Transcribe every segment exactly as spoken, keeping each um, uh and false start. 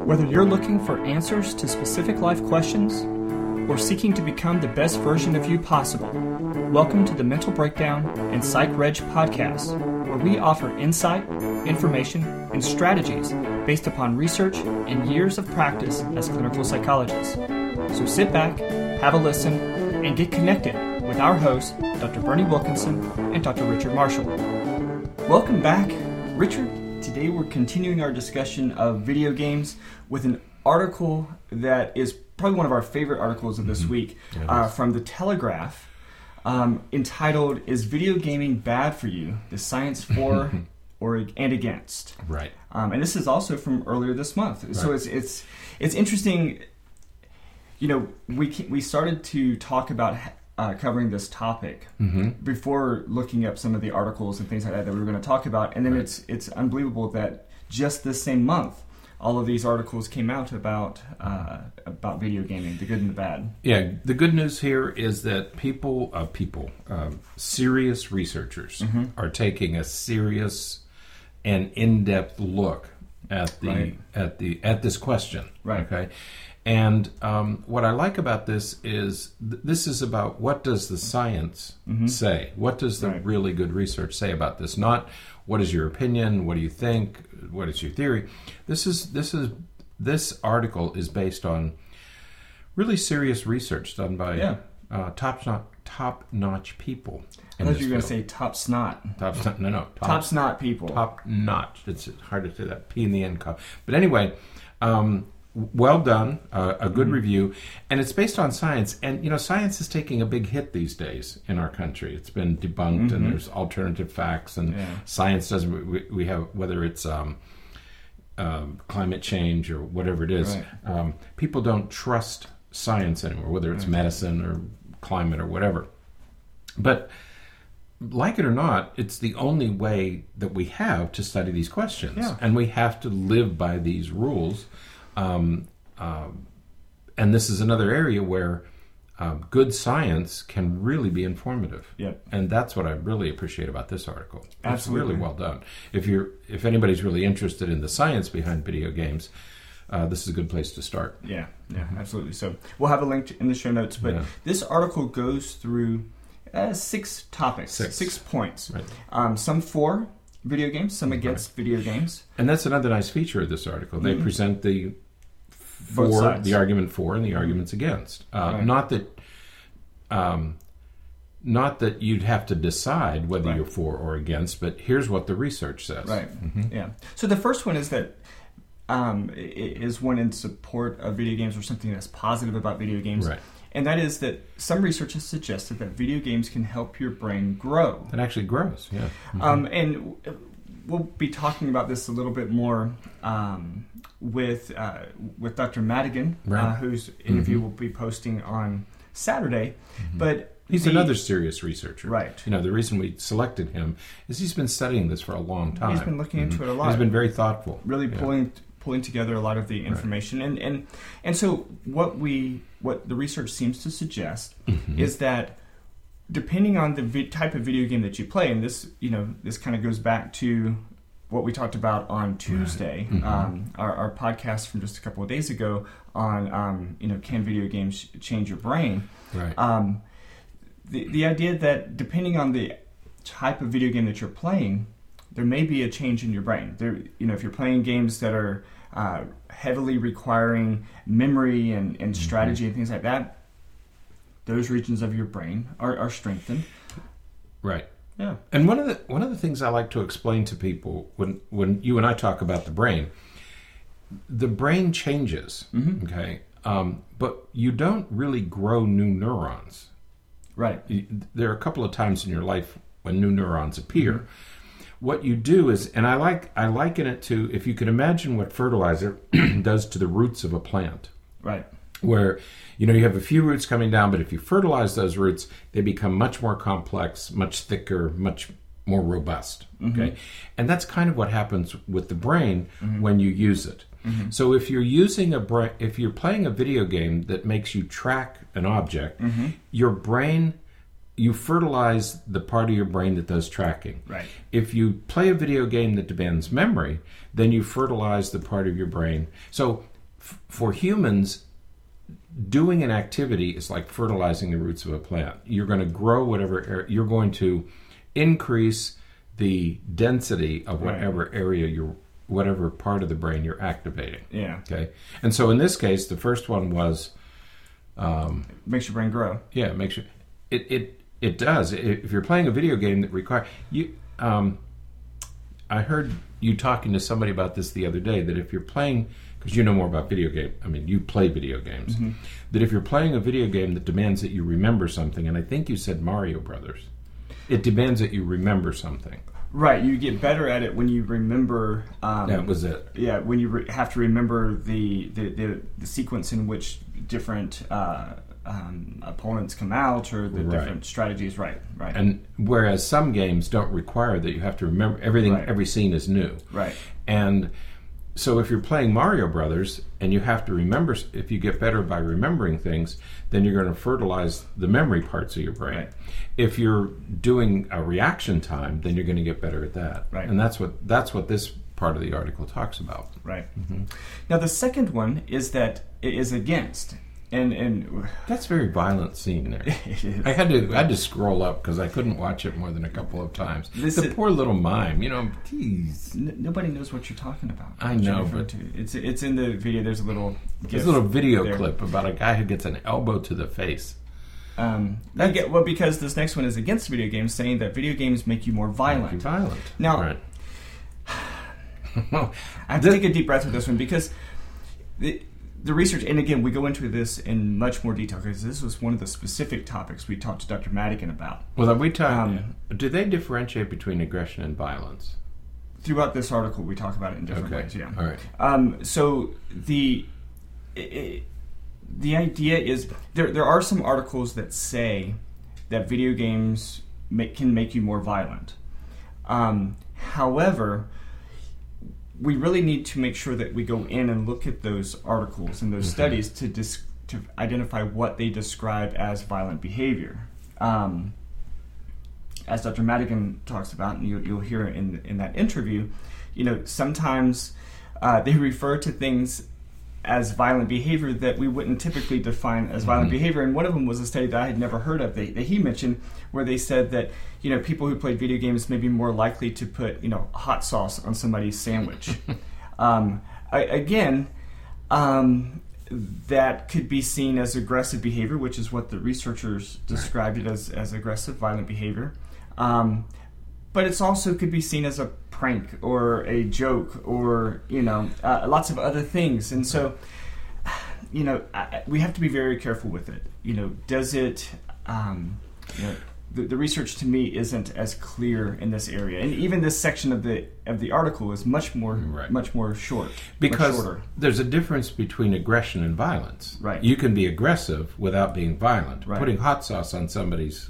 Whether you're looking for answers to specific life questions or seeking to become the best version of you possible, welcome to the Mental Breakdown and Psych Reg podcast, where we offer insight, information, and strategies based upon research and years of practice as clinical psychologists. So sit back, have a listen, and get connected with our hosts, Doctor Bernie Wilkinson and Doctor Richard Marshall. Welcome back, Richard. Today we're continuing our discussion of video games with an article that is probably one of our favorite articles of this mm-hmm. week yeah, uh, from The Telegraph, um, entitled, "Is Video Gaming Bad for You? The Science For or and Against." Right. Um, and this is also from earlier this month. Right. So it's it's it's interesting. You know, we we started to talk about uh, covering this topic mm-hmm. before looking up some of the articles and things like that that we were going to talk about, and then right. it's it's unbelievable that just this same month, all of these articles came out about uh, about video gaming, the good and the bad. Yeah, the good news here is that people, uh, people, um, serious researchers mm-hmm. are taking a serious and in-depth look at the right. at the at this question. Right. Okay. And um, what I like about this is th- this is about what does the science mm-hmm. say? What does the right. really good research say about this? Not what is your opinion? What do you think? What is your theory? This is this is this article is based on really serious research done by yeah. uh, top notch top notch people. I thought you were going to say top snot. Top snot? No, no. Top, top snot people. Top notch. It's hard to say that. P in the end. But anyway. Um, Well done, uh, a good mm-hmm. review, and it's based on science. And, you know, science is taking a big hit these days in our country. It's been debunked, mm-hmm. and there's alternative facts, and yeah. science doesn't, we, we have, whether it's um, um, climate change or whatever it is, right. um, people don't trust science anymore, whether it's right. medicine or climate or whatever. But like it or not, it's the only way that we have to study these questions, yeah. and we have to live by these rules. Um, um, and this is another area where um, good science can really be informative. Yep. And that's what I really appreciate about this article. Absolutely. It's really well done. If you're, if anybody's really interested in the science behind video games, uh, this is a good place to start. Yeah, yeah, absolutely. So we'll have a link in the show notes. But yeah. this article goes through uh, six topics, six, six points. Right. Um, some for video games, some against right. video games. And that's another nice feature of this article. They mm-hmm. present the Both for sides. the argument for and the arguments against. Uh, right. Not that, um, not that you'd have to decide whether right. you're for or against, but here's what the research says. Right. Mm-hmm. Yeah. So the first one is that um, is one in support of video games or something that's positive about video games, right. and that is that some research has suggested that video games can help your brain grow. It actually grows. Yeah. Mm-hmm. Um, and we'll be talking about this a little bit more. Um, with uh, with Doctor Madigan, right. uh, whose interview mm-hmm. will be posting on Saturday. Mm-hmm. But he's the, another serious researcher. Right. You know, the reason we selected him is he's been studying this for a long time. He's been looking into mm-hmm. it a lot. He's been very thoughtful. Really yeah. pulling pulling together a lot of the information. Right. And, and and so what we what the research seems to suggest mm-hmm. is that depending on the vi- type of video game that you play, and this, you know, this kind of goes back to what we talked about on Tuesday, right. mm-hmm. um, our, our podcast from just a couple of days ago on, um, you know, can video games change your brain? Right. Um, the the idea that depending on the type of video game that you're playing, there may be a change in your brain. There, you know, if you're playing games that are uh, heavily requiring memory and, and strategy mm-hmm. and things like that, those regions of your brain are, are strengthened. Right. Yeah. And one of the one of the things I like to explain to people when, when you and I talk about the brain, the brain changes, mm-hmm. okay? Um, but you don't really grow new neurons. Right. You, there are a couple of times in your life when new neurons appear. Mm-hmm. What you do is, and I like I liken it to, if you can imagine what fertilizer does to the roots of a plant. Right. Where, you know, you have a few roots coming down, but if you fertilize those roots, they become much more complex, much thicker, much more robust. Mm-hmm. Okay, and that's kind of what happens with the brain mm-hmm. when you use it. Mm-hmm. So if you're using a bra- if you're playing a video game that makes you track an object, mm-hmm. your brain, you fertilize the part of your brain that does tracking. Right. If you play a video game that demands memory, then you fertilize the part of your brain. So f- for humans, doing an activity is like fertilizing the roots of a plant. You're going to grow whatever area, you're going to increase the density of whatever right. area you're, whatever part of the brain you're activating. Yeah. Okay. And so in this case, the first one was, um, it makes your brain grow. Yeah, it makes you. It it it does. If you're playing a video game that requires you, um, I heard you talking to somebody about this the other day. That if you're playing, because you know more about video game. I mean, you play video games. Mm-hmm. That if you're playing a video game that demands that you remember something, and I think you said Mario Brothers, it demands that you remember something. Right, you get better at it when you remember. Um, that was it. Yeah, when you re- have to remember the the, the the sequence in which different uh, um, opponents come out, or the right. different strategies. Right, right. And whereas some games don't require that you have to remember everything. Right. Every scene is new. Right. And so if you're playing Mario Brothers and you have to remember, if you get better by remembering things, then you're going to fertilize the memory parts of your brain. Right. If you're doing a reaction time, then you're going to get better at that. Right. And that's what that's what this part of the article talks about. Right. Mm-hmm. Now the second one is that it is against. And and that's a very violent scene there. I had to I had to scroll up because I couldn't watch it more than a couple of times. This the is, poor little mime, you know. Geez. N- nobody knows what you're talking about. I know, but to. it's it's in the video. There's a little there's a little video there. clip about a guy who gets an elbow to the face. Um, get, well, because this next one is against video games, saying that video games make you more violent. Make you violent. Now, right. I have to take a deep breath with this one because. The, The research, and again, we go into this in much more detail because this was one of the specific topics we talked to Doctor Madigan about. Well, are we talking? Um, do they differentiate between aggression and violence? Throughout this article, we talk about it in different okay. ways. Yeah. All right. Um, so the it, the idea is there. There are some articles that say that video games make, can make you more violent. Um, however. We really need to make sure that we go in and look at those articles and those mm-hmm. studies to dis- to identify what they describe as violent behavior. Um, as Doctor Madigan talks about, and you, you'll hear in in that interview, you know, sometimes uh, they refer to things as violent behavior that we wouldn't typically define as violent mm-hmm. behavior. And one of them was a study that I had never heard of that, that he mentioned, where they said that, you know, people who played video games may be more likely to put, you know, hot sauce on somebody's sandwich. um, I, again, um, that could be seen as aggressive behavior, which is what the researchers described it as, as aggressive, violent behavior. Um, but it's also could be seen as a prank or a joke or, you know, uh, lots of other things. And so, you know, I, we have to be very careful with it. You know, does it, um, you know, the, the research to me isn't as clear in this area. And even this section of the of the article is much more, right. much more short. Because shorter. There's a difference between aggression and violence. Right. You can be aggressive without being violent. Right. Putting hot sauce on somebody's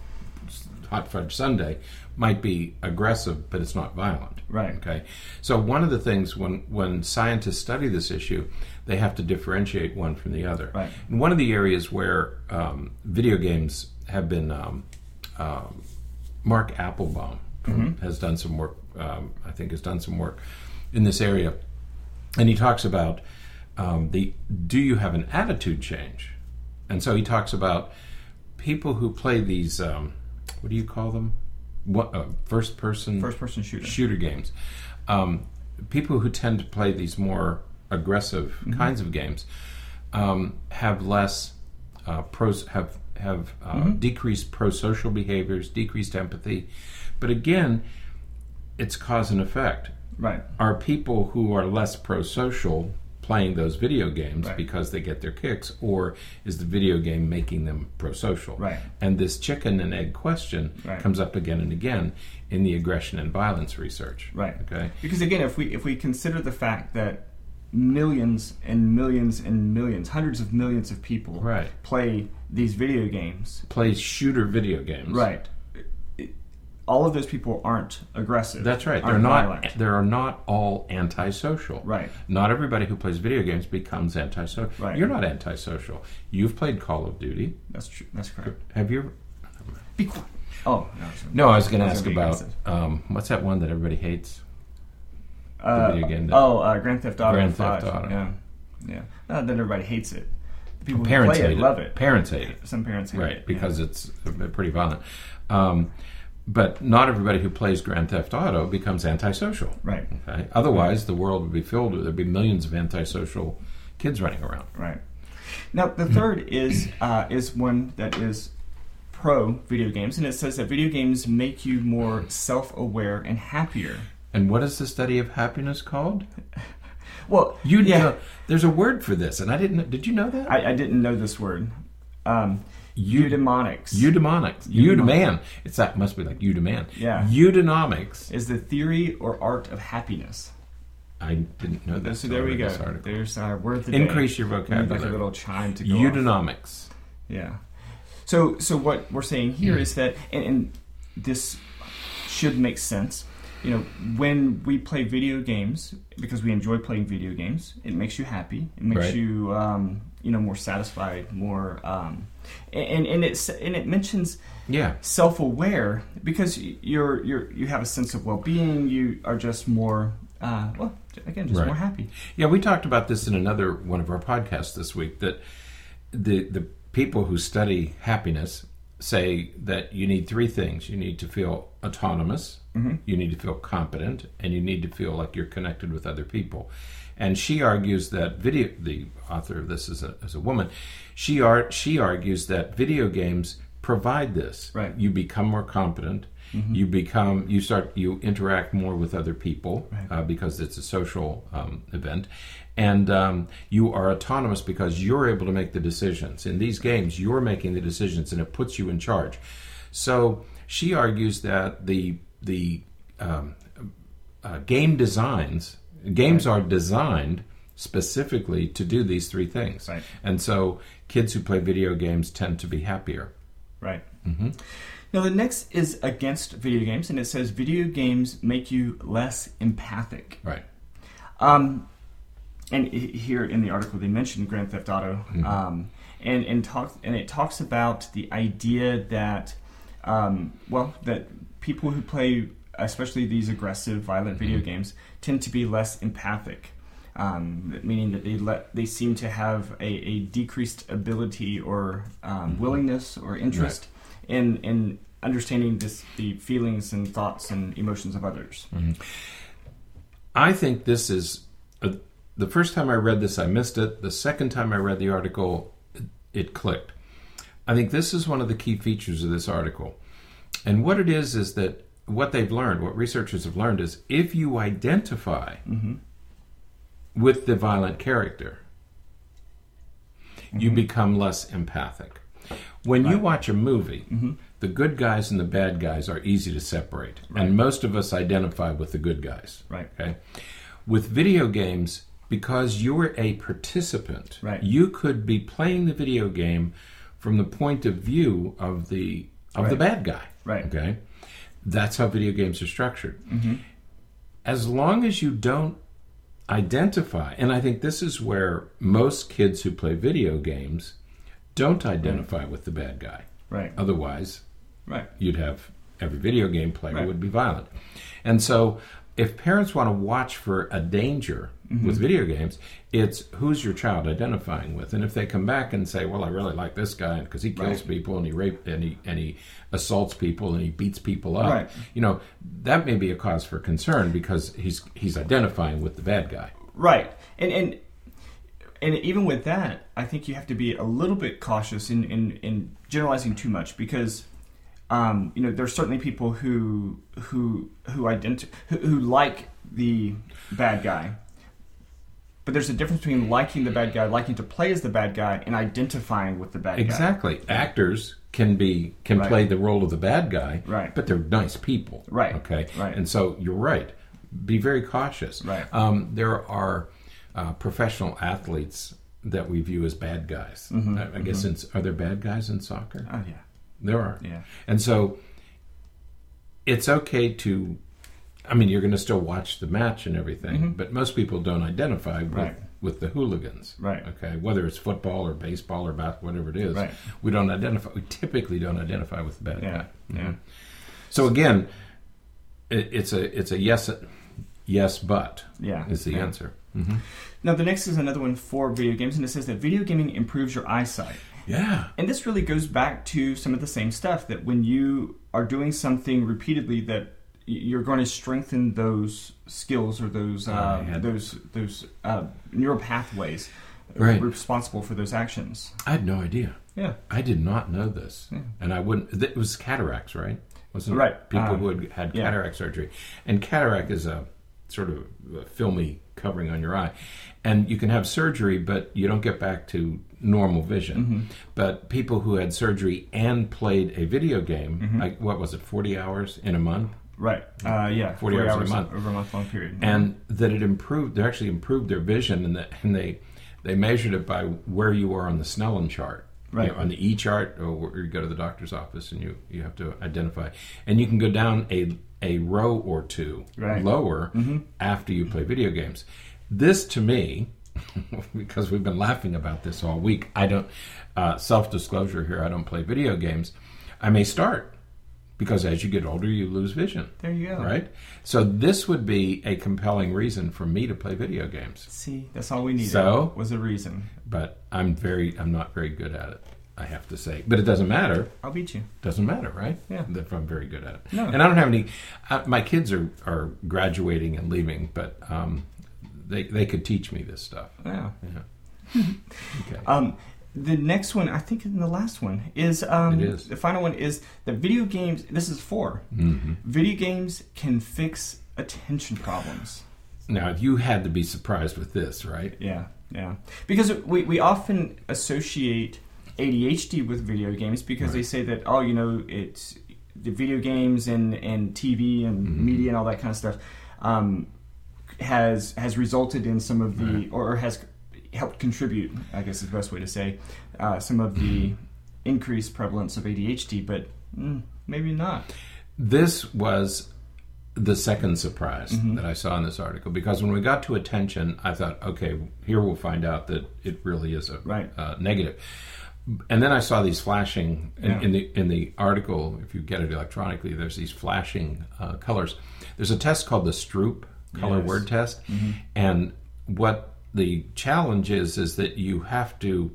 hot fudge sundae might be aggressive, but it's not violent. Right. Okay. So one of the things when, when scientists study this issue, they have to differentiate one from the other. Right. And one of the areas where um, video games have been, um, um, Mark Applebaum mm-hmm. has done some work. Um, I think has done some work in this area, and he talks about um, the do you have an attitude change, and so he talks about people who play these. Um, what do you call them? What uh, first person first person shooter shooter games. Um, people who tend to play these more aggressive mm-hmm. kinds of games um, have less uh, pros have have uh, mm-hmm. decreased pro-social behaviors, decreased empathy, but again, it's cause and effect. Right. Are people who are less pro-social playing those video games right. because they get their kicks, or is the video game making them pro-social? Right. And this chicken and egg question right. comes up again and again in the aggression and violence research. Right. Okay. Because again, if we if we consider the fact that millions and millions and millions, hundreds of millions of people right. play these video games, play shooter video games, right? It, all of those people aren't aggressive. That's right. They're not. Violent. They are not all antisocial. Right. Not everybody who plays video games becomes antisocial. Right. You're not antisocial. You've played Call of Duty. That's true. That's correct. Have you? Be quiet. Oh no. No, I was going to ask about um, what's that one that everybody hates? Uh, the video game. That, oh, uh, Grand Theft Auto. Grand Theft five. Auto. Yeah. Yeah. Not that everybody hates it. People Parents who play hate it it. love it. Parents hate it. Some parents hate right, it. because yeah. it's pretty violent. Um, but not everybody who plays Grand Theft Auto becomes antisocial. Right. Okay. Otherwise, right. the world would be filled with, there'd be millions of antisocial kids running around. Right. Now, the third is uh, is one that is pro video games, and it says that video games make you more self-aware and happier. And what is the study of happiness called? Well, you yeah. know, there's a word for this, and I didn't. Did you know that? I, I didn't know this word. Um, eudaimonics. Eudaimonics. Eudaimon. It's that must be like eudaimon. Yeah. Eudaimonics is the theory or art of happiness. I didn't know that. So there we go. There's our word of the day. Increase your vocabulary. Like a little chime to go Eudaimonics. off. Yeah. So so what we're saying here mm. is that, and, and this should make sense. You know, when we play video games, because we enjoy playing video games, it makes you happy. It makes right. you, um, you know, more satisfied, more, um, and and it and it mentions yeah. self-aware because you're you're you have a sense of well-being. You are just more, uh, well, again, just right. more happy. Yeah, we talked about this in another one of our podcasts this week. That the the people who study happiness say that you need three things. You need to feel autonomous, mm-hmm. you need to feel competent, and you need to feel like you're connected with other people. And she argues that video, the author of this is a, is a woman, she ar- she argues that video games provide this. Right. You become more competent, mm-hmm. you become, you start, you interact more with other people right. uh, because it's a social um, event. And um, you are autonomous because you're able to make the decisions. In these games, you're making the decisions, and it puts you in charge. So she argues that the the um, uh, game designs games right. are designed specifically to do these three things. Right. And so kids who play video games tend to be happier. Right. Mm-hmm. Now the next is against video games, and it says video games make you less empathic. Right. Um. And here in the article, they mentioned Grand Theft Auto, mm-hmm. um, and and talk and it talks about the idea that, um, well, that people who play, especially these aggressive, violent mm-hmm. video games, tend to be less empathic, um, meaning that they let they seem to have a, a decreased ability or um, mm-hmm. willingness or interest right. in in understanding this the feelings and thoughts and emotions of others. Mm-hmm. I think this is. A, The first time I read this, I missed it. The second time I read the article, it, it clicked. I think this is one of the key features of this article. And what it is, is that what they've learned, what researchers have learned is if you identify mm-hmm. with the violent character, mm-hmm. you become less empathic. When right. you watch a movie, mm-hmm. the good guys and the bad guys are easy to separate. Right. And most of us identify with the good guys. Right. Okay. With video games, because you're a participant, right. you could be playing the video game from the point of view of the of right. the bad guy. Right. Okay. That's how video games are structured. Mm-hmm. As long as you don't identify, and I think this is where most kids who play video games don't identify right. with the bad guy. Right. Otherwise, right. you'd have every video game player right. would be violent. And so if parents want to watch for a danger mm-hmm. with video games, it's who's your child identifying with. And if they come back and say, well, I really like this guy because he kills right. people and he rape and he and he assaults people and he beats people up, right. you know, that may be a cause for concern because he's he's identifying with the bad guy. Right. And and and even with that, I think you have to be a little bit cautious in, in, in generalizing too much because Um, you know, there's certainly people who who who identi- who, who like the bad guy, but there's a difference between liking the bad guy, liking to play as the bad guy, and identifying with the bad exactly. guy. Exactly. Actors can be can right. play the role of the bad guy, right. but they're nice people, right? Okay, right. And so you're right. Be very cautious. Right. Um, there are uh, professional athletes that we view as bad guys. Mm-hmm. I, I mm-hmm. guess in, are there bad guys in soccer? Oh yeah. There are. Yeah. And so it's okay to, I mean, you're going to still watch the match and everything, mm-hmm. but most people don't identify with, right. with the hooligans. Right. Okay. Whether it's football or baseball or basketball, whatever it is, right. we don't identify, we typically don't identify with the bad yeah. guy. Mm-hmm. Yeah. So again, it, it's a, it's a yes, yes, but yeah. is the yeah. answer. Mm-hmm. Now, the next is another one for video games, and it says that video gaming improves your eyesight. Yeah. And this really goes back to some of the same stuff, that when you are doing something repeatedly, that you're going to strengthen those skills or those uh, had... those those uh, neural pathways right. responsible for those actions. I had no idea. Yeah. I did not know this. Yeah. And I wouldn't... It was cataracts, right? Wasn't right. it? People um, who had had yeah. cataract surgery. And cataract is a sort of a filmy covering on your eye. And you can have surgery, but you don't get back to normal vision. Mm-hmm. But people who had surgery and played a video game, mm-hmm. like, what was it, forty hours in a month? Right. Uh, yeah. forty, forty hours, hours in a month. Over a month-long period. And mm-hmm. that it improved, they actually improved their vision, and, that, and they they measured it by where you are on the Snellen chart. Right. You know, on the E chart, or where you go to the doctor's office and you, you have to identify. And you can go down a, a row or two right. lower mm-hmm. after you play video games. This, to me, because we've been laughing about this all week, I don't, uh, self-disclosure here, I don't play video games. I may start, because as you get older, you lose vision. There you go. Right? So this would be a compelling reason for me to play video games. See, that's all we needed. So, was a reason. But I'm very, I'm not very good at it, I have to say. But it doesn't matter. I'll beat you. Doesn't matter, right? Yeah. If I'm very good at it. No. And I don't have any, uh, my kids are, are graduating and leaving, but um, they they could teach me this stuff. Yeah. Yeah. Okay. Um, the next one, I think, in the last one is, um, it is. The final one is that video games. This is four. Mm-hmm. Video games can fix attention problems. Now, you had to be surprised with this, right? Yeah, yeah. Because we we often associate A D H D with video games because right. they say that, oh, you know, it's the video games and, and T V and mm-hmm. media and all that kind of stuff um, has has resulted in some of the right. or has helped contribute, I guess is the best way to say, uh, some of the increased prevalence of A D H D, but mm, maybe not. This was the second surprise mm-hmm. that I saw in this article, because when we got to attention, I thought, okay, here we'll find out that it really is a right. uh, negative. And then I saw these flashing in, yeah. in the in the article. If you get it electronically, there's these flashing uh, colors. There's a test called the Stroop color yes. word test, mm-hmm. and what the challenge is is that you have to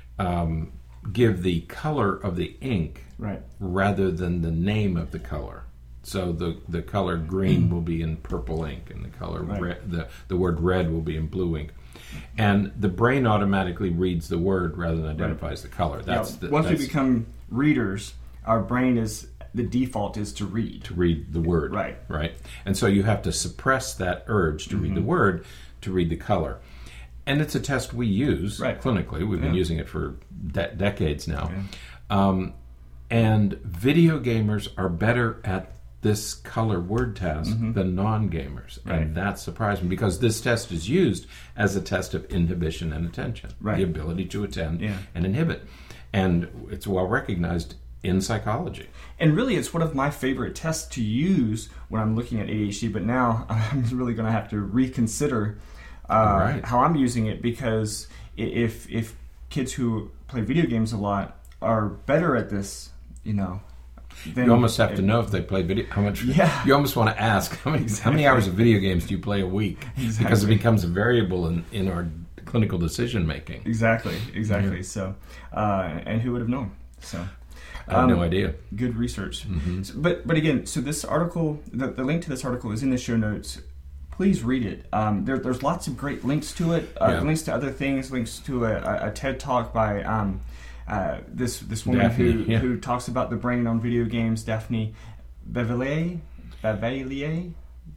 um, give the color of the ink right. rather than the name of the color. So the, the color green will be in purple ink, and the color right. red, the the word red will be in blue ink, and the brain automatically reads the word rather than identifies right. the color. That's yeah. the, once that's we become readers, our brain is the default is to read to read the word. Right, right, and so you have to suppress that urge to mm-hmm. read the word to read the color. And it's a test we use right. clinically. We've yeah. been using it for de- decades now. Yeah. Um, and video gamers are better at this color word test mm-hmm. than non-gamers. Right. And that surprised me, because this test is used as a test of inhibition and attention. Right. The ability to attend yeah. and inhibit. And it's well recognized in psychology. And really, it's one of my favorite tests to use when I'm looking at A D H D, but now I'm really going to have to reconsider Uh, right. how I'm using it, because if if kids who play video games a lot are better at this, you know, then you almost have it, to know if they play video. How much? Yeah. You almost want to ask how many exactly. how many hours of video games do you play a week? Exactly. Because it becomes a variable in, in our clinical decision making. Exactly, exactly. Yeah. So, uh, and who would have known? So, I have um, no idea. Good research. Mm-hmm. So, but but again, so this article, the, the link to this article is in the show notes. Please read it. Um, there, there's lots of great links to it. Uh, yeah. Links to other things. Links to a, a, a TED Talk by um, uh, this this woman Daphne, who yeah. who talks about the brain on video games. Daphne Bavelier, Bavelier,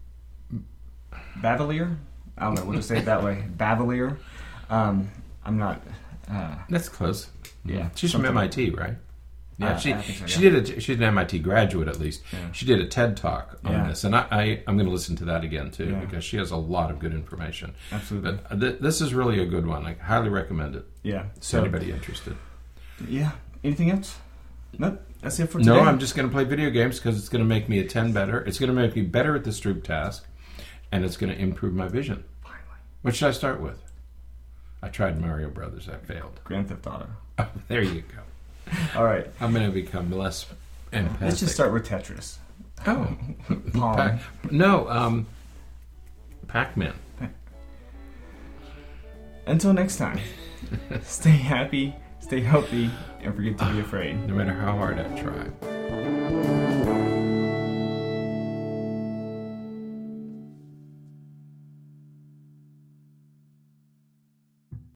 Bavelier. I don't know. We'll just say it that way. Bavelier. Um, I'm not. Uh, That's close. Yeah, she's from M I T, right? Yeah, uh, she I think so, she yeah. did a she's an M I T graduate at least. Yeah. She did a TED Talk on Yeah. this, and I, I I'm going to listen to that again too, Yeah. because she has a lot of good information. Absolutely. But th- this is really a good one. I highly recommend it. Yeah. So anybody interested? Yeah. Anything else? Nope. That's it for today. No, I'm just going to play video games because it's going to make me attend better. It's going to make me better at the Stroop task, and it's going to improve my vision. Finally. What should I start with? I tried Mario Brothers. I failed. Grand Theft Auto. Oh, there you go. All right. I'm going to become less empathic. Let's just start with Tetris. Oh. Pong. Pac- no, um, Pac-Man. Until next time, stay happy, stay healthy, and forget to be afraid. No matter how hard I try.